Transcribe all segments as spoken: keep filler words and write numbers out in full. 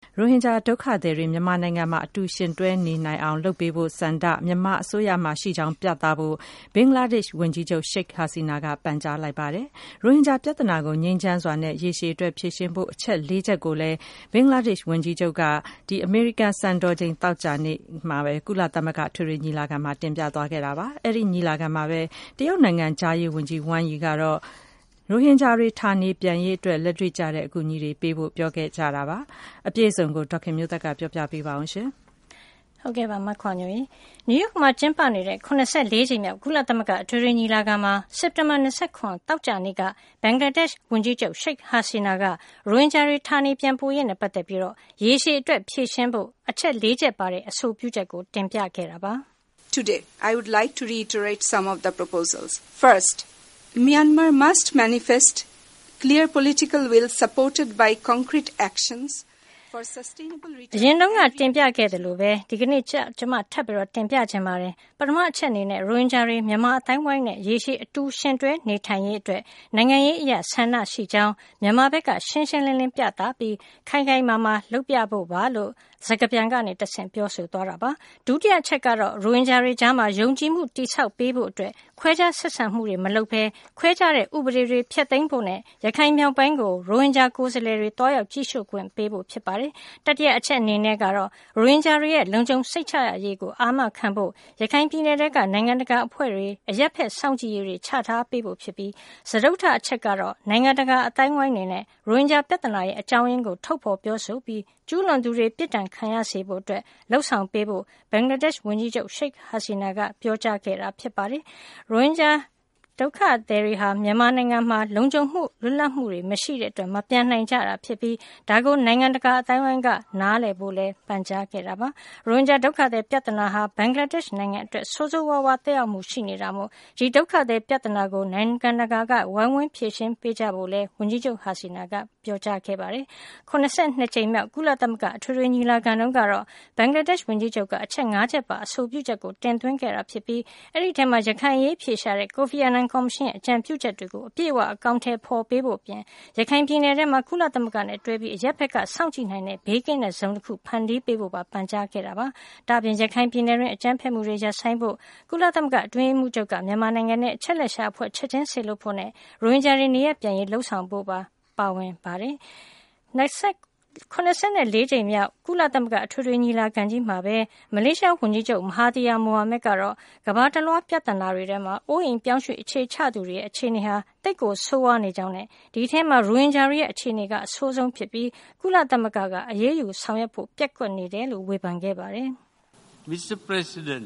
ရိုဟင်ဂျာဒုက္ခသည်တွေမြန်မာနိုင်ငံမှာအတူရှင်တွဲနေနိုင်အောင်လုပ်ပေးဖို့ဆန္ဒမြန်မာအစိုးရမှရှိကြောင်းပြသဖို့ဘင်္ဂလားဒေ့ရှ်ဝန်ကြီးချုပ်ရှိတ်ဟာစီနာကပန်ကြားလိုက်ပါတယ်။ရိုဟင်ဂျာပြဿနာကိုငြိမ်းချမ်းစွာနဲ့ရေရှည်အတွက်ဖြေရှင်းဖို့အချက်လေးချက်ကိုလည်းဘင်္ဂလားဒေ့ရှ်ဝန်ကြီးချုပ်ကဒီအမေရိကန်စံတော်ချိန်သောကြာနေ့မှာပဲကုလသမဂ္ဂထွေထွေညီလာခံမှာတင်ပြသွားခဲ့တာပါ။အဲဒီညီလာခံမှာပဲတရုတ်နိုင်ငံကြားရေးဝန်ကြီးဝမ်ယီကတော့ရိုဟင်ဂျာတွေဌာနေပြန်ရေးအတွက်လက်တွေ့ကျတဲ့အကူအညီတွေပေးဖို့ပြောခဲ့ကြတာပါ။အပြည့်အစုံကိုဒေါက်ခင်မျိုးသက်ကပြောပြပေးပါအောင်ရှင်။ဟုတ်ကဲ့ပါမခွန်ညိုရေ။နယူးယောက်မှာကျင်းပနေတဲ့ခုနှစ်ဆယ့်လေးကြိမ်မြောက်ကုလသမဂ္ဂအထွေထွေညီလာခံမှာစက်တင်ဘာ၂၇တောက်ကြနေ့ကဘင်္ဂလားဒေ့ရှ်ဝန်ကြီးချုပ်ရှိတ်ဟာစီနာကရိုဟင်ဂျာတွေဌာနေပြန်ပို့ရေးနဲ့ပတ်သက်ပြီးတော့ရေရှည်အတွက်ဖြေရှင်းဖို့အချက်လေးချက်ပါတဲ့အဆိုပြုချက်ကိုတင်ပြခဲ့တာပါ။ Today, I would like to reiterate some of the proposals. First, Myanmar must manifest clear political will supported by concrete actions for sustainable return. အရင်တုန်းကတင်ပြခဲ့တယ်လို့ပဲဒီကနေ့ကျမထပ်ပြီးတော့တင်ပြချင်ပါတယ်။ပထမအချက်အနေနဲ့ရိုဟင်ဂျာတွေမြန်မာအတိုင်းဝိုင်းနဲ့ရေရှည်အတူရှင်တွဲနေထိုင်ရေးအတွက်နိုင်ငံရေးအရာဆန္ဒရှိကြောင်းမြန်မာဘက်ကရှင်းရှင်းလင်းလင်းပြသပြီးခိုင်ခိုင်မာမာလုပ်ပြဖို့ပါလို့စကားပြန်ကနေတဆင့်ပြောဆိုသွားတာပါဒုတိယချက်ကတော့ရိုဟင်ဂျာတွေကြားမှာယုံကြည်မှုတိဆောက်ပေးဖို့အတွက်ခွဲခြားဆက်ဆံမှုတွေမလုပ်ဘဲခွဲခြားတဲ့ဥပဒေတွေဖျက်သိမ်းဖို့နဲ့ရခိုင်မြောက်ပိုင်းကိုရိုဟင်ဂျာကိုယ်စားလှယ်တွေတွားရောက်ကြည့်ရှုခွင့်ပေးဖို့ဖြစ်ပါတယ်တတိယအချက်အနေနဲ့ကတော့ရိုဟင်ဂျာတွေရဲ့လုံခြုံစိတ်ချရရေးကိုအာမခံဖို့ရခိုင်ပြည်နယ်ကနိုင်ငံတကာအဖွဲ့တွေအရက်ဖက်စောင့်ကြည့်ရေးတွေချထားပေးဖို့ဖြစ်ပြီးစတုတ္ထအချက်ကတော့နိုင်ငံတကာအတိုင်းဝိုင်းနေနဲ့ရိုဟင်ဂျာပြဿနာရဲ့အကြောင်းရင်းကိုထုတ်ဖော်ပြောဆိုပြီးကျူးလွန်သူတွေပြစ်ဒဏ်ခံရစေဖို့အတွက်လှုံ့ဆော်ပေးဖို့ဘင်္ဂလားဒေ့ရှ်ဝန်ကြီးချုပ်ရှိတ်ဟာစီနာကပြောကြားခဲ့တာဖြစ်ပါတယ်။ရိုဟင်ဂျာဒုက္ခသည်တွေဟာမြန်မာနိုင်ငံမှာလုံခြုံမှုလွတ်လပ်မှုတွေမရှိတဲ့အတွက်မပြန်နိုင်ကြတာဖြစ်ပြီးဒါကိုနိုင်ငံတကာအတိုင်းအဝိုင်းကနားလည်ဖို့လည်းပန်ကြားခဲ့တာပါရိုဟင်ဂျာဒုက္ခသည်ပြဿနာဟာဘင်္ဂလားဒေ့ရှ်နိုင်ငံအတွက်ဆိုးဆိုးဝါးဝါးသက်ရောက်မှုရှိနေတာမို့ဒီဒုက္ခသည်ပြဿနာကိုနိုင်ငံတကာကဝိုင်းဝန်းဖြေရှင်းပေးကြဖို့လည်းဝန်ကြီးချုပ်ဟာစီနာကပြောကြားခဲ့ပါတယ်ခုနှစ်ကြိမ်မြောက်ကုလသမဂ္ဂအထွေထွေညီလာခံတုန်းကတော့ဘင်္ဂလားဒေ့ရှ်ဝန်ကြီးချုပ်ကအချက်၅ချက်ပါအဆိုပြုချက်ကိုတင်သွင်းခဲ့တာဖြစ်ပြီးအဲ့ဒီထဲမှာရခိုင်ရေးဖြေရှာတဲ့ကိုဖီအာနန်ကော်မရှင်ရဲ့အကြံပြုချက်တွေကိုအပြည့်အဝအကောင့်ထဲပေါ်ပေးဖို့ပြင်ရခိုင်ပြည်နယ်ထဲမှာကုလသမဂ္ဂနဲ့တွဲပြီးအရက်ဘက်ကစောင့်ကြည့်နိုင်တဲ့ဘေးကင်းတဲ့ဇုံတစ်ခုဖန်တီးပေးဖို့ပါပန်ကြားခဲ့တာပါဒါပြင်ရခိုင်ပြည်နယ်တွင်အကြမ်းဖက်မှုတွေရပ်ဆိုင်းဖို့ကုလသမဂ္ဂအတွင်းရေးမှူးချုပ်ကမြန်မာနိုင်ငံနဲ့အချက်လက်ရှာအဖွဲ့ချက်ချင်းဆေလို့ဖို့နဲ့ရိုဟင်ဂျာတွေနေရပြန်ရေးလှုံ့ဆော်ဖို့ပါပါဝင်ပါတယ်ခုနှစ်ဆယ့်လေးကြိမ်မြောက်ကုလသမဂ္ဂအထွေထွေညီလာခံကြီးမှာပဲမလေးရှားဝန်ကြီးချုပ်မဟာတီယာမိုဟာမက်ကတော့ကမ္ဘာတလွှားပြဿနာတွေထဲမှာအိုးအိမ်ပြောင်းရွှေ့အခြေချသူတွေရဲ့အခြေအနေဟာတိတ်ကိုဆိုးဝါးနေကြောင်းနဲ့ဒီထဲမှာရိုဟင်ဂျာတွေရဲ့အခြေအနေကအဆိုးဆုံးဖြစ်ပြီးကုလသမဂ္ဂကအရေးယူဆောင်ရွက်ဖို့ပျက်ကွက်နေတယ်လို့ဝေဖန်ခဲ့ပါတယ်။ Mister President,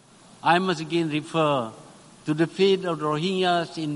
I must again refer to the fate of Rohingyas in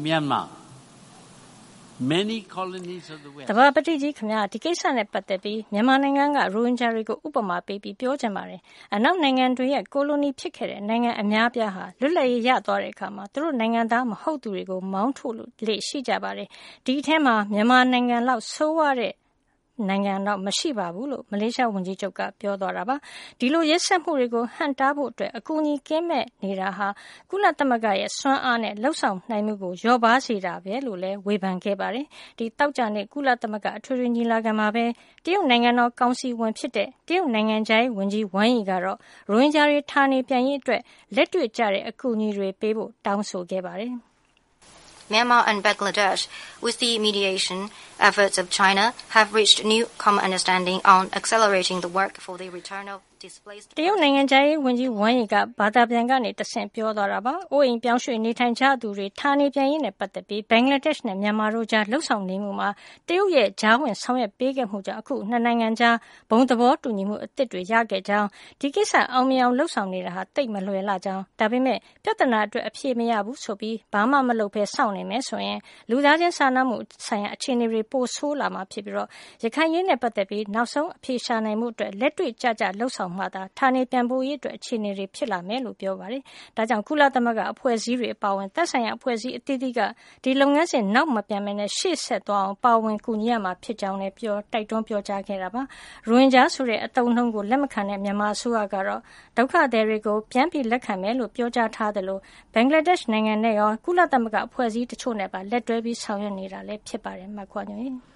Myanmar.Many colonies of the West. တဘာပတိကြီးခင်ဗျာဒီကိစ္စနဲ့ပတ်သက်ပြီးမြန်မာနိုင်ငံကရိုဟင်ဂျာတွေကိုဥပမာပေးပြီးပြောချင်ပါတယ်။အနောက်နိုင်ငံတွေရဲ့ကိုလိုနီဖြစ်ခဲ့တဲ့နိုင်ငံအများပြားဟာလွတ်လပ်ရေးရသွားတဲ့အခါမှာသူတို့နိုင်ငံသားမဟုတ်သူတွေကိုမောင်းထုတ်လို့လေရှိကြပါတယ်။ဒီအထက်မှာမြန်မာနိုင်ငံလောက်ဆိုးဝါးတဲ့နိုင်ငံတော့မရှိပါဘူးလို့မလေးရှားဝန်ကြီးချုပ်ကပြောသွားတာပါဒီလိုရက်ဆက်မှုတွေကိုဟန်တားဖို့အတွက်အကူအညီကင်းမဲ့နေတာဟာကုလသမဂ္ဂရဲ့စွမ်းအားနဲ့လှုပ်ဆောင်နိုင်မှုကိုလျော့ပါစေတာပဲလို့လည်းဝေဖန်ခဲ့ပါတယ်ဒီတောက်ကြတဲ့ကုလသမဂ္ဂအထွေထွေညီလာခံမှာပဲတရုတ်နိုင်ငံတော်ကောင်စီဝင်ဖြစ်တဲ့တရုတ်နိုင်ငံခြားရေးဝန်ကြီးဝမ်ယီကတော့ရိုဟင်ဂျာတွေဌာနေပြန်ရေးအတွက်လက်တွေ့ကျတဲ့အကူအညီတွေပေးဖို့တောင်းဆိုခဲ့ပါတယ် Myanmar and Bangladesh, with the mediation efforts of China, have reached new common understanding on accelerating the work for the return of displaced. တရုတ်နိုင်ငံခြားရေးဝန်ကြီးဝမ်ယီကဘာသာပြန်ကနေတဆင့်ပြောသွားတာပါ။အိုးအိမ်ပြောင်းရွှေ့နေထိုင်ကြသူတွေဌာနေပြန်ရေးနဲ့ပတ်သက်ပြီးဘင်္ဂလားဒေ့ရှ်နဲ့မြန်မာတို့ကြားလှုပ်ဆောင်နေမှုမှာတရုတ်ရဲ့ကြားဝင်ဆောင်ရွက်ပေးခဲ့မှုကြောင့်အခုနှစ်နိုင်ငံကြားဘုံသဘောတူညီမှုအသစ်တွေရခဲ့ကြောင်းဒီကိစ္စအောင်မြင်အောင်လှုပ်ဆောင်နေတာဟာတိတ်မလွယ်လှကြောင်းဒါပေမဲ့ပြဿနာအတွက်အဖြေမရဘူးဆိုပြီးဘာမှမလုပ်ဘဲစောင့်နေမယ်ဆိုရင်လူသားချင်းစာနာမှုဆိုင်ရာအခြေအနေတွေပိုဆိုးလာမှာဖြစ်ပြီးတော့ရခိုင်ရေးနဲ့ပတ်သက်ပြီးနောက်ဆုံးအဖြေရှာနိုင်မှုအတွက်လက်တွေ့ကျကျလှုပ်ဆောင်မှသာဌာနေပြန်ပို့ရေးအတွက်အခြေအနေတွေဖြစ်လာမယ်လို့ပြောပါတယ်။ဒါကြောင့်ကုလသမဂ္ဂအဖွဲ့အစည်းတွေအပါအဝင်သက်ဆိုင်ရာအဖွဲ့အစည်းအသီးသီးကဒီလုပ်ငန်းစဉ်နောက်မပြန်မနဲ့ရှေ့ဆက်သွားအောင်ပါဝင်ကူညီရမှာဖြစ်ကြောင်းလည်းပြောတိုက်တွန်းပြောကြားခဲ့တာပါ။ရိုဟင်ဂျာဆိုတဲ့အသုံးအနှုန်းကိုလက်မခံတဲ့မြန်မာအစိုးရကတော့ဒုက္ခသည်တွေကိုပြန်ပြီးလက်ခံမယ်လို့ပြောကြားထားတယ်လို့ဘင်္ဂလားဒေ့ရှ်နိုင်ငံနဲ့ရောကုလသမဂ္ဂအဖွဲ့အစည်းတချို့နဲ့ပါလက်တွဲပြီးဆောင်ရွက်နေတာလည်းဖြစ်ပါတယ်မှတ်ခွာညွှန်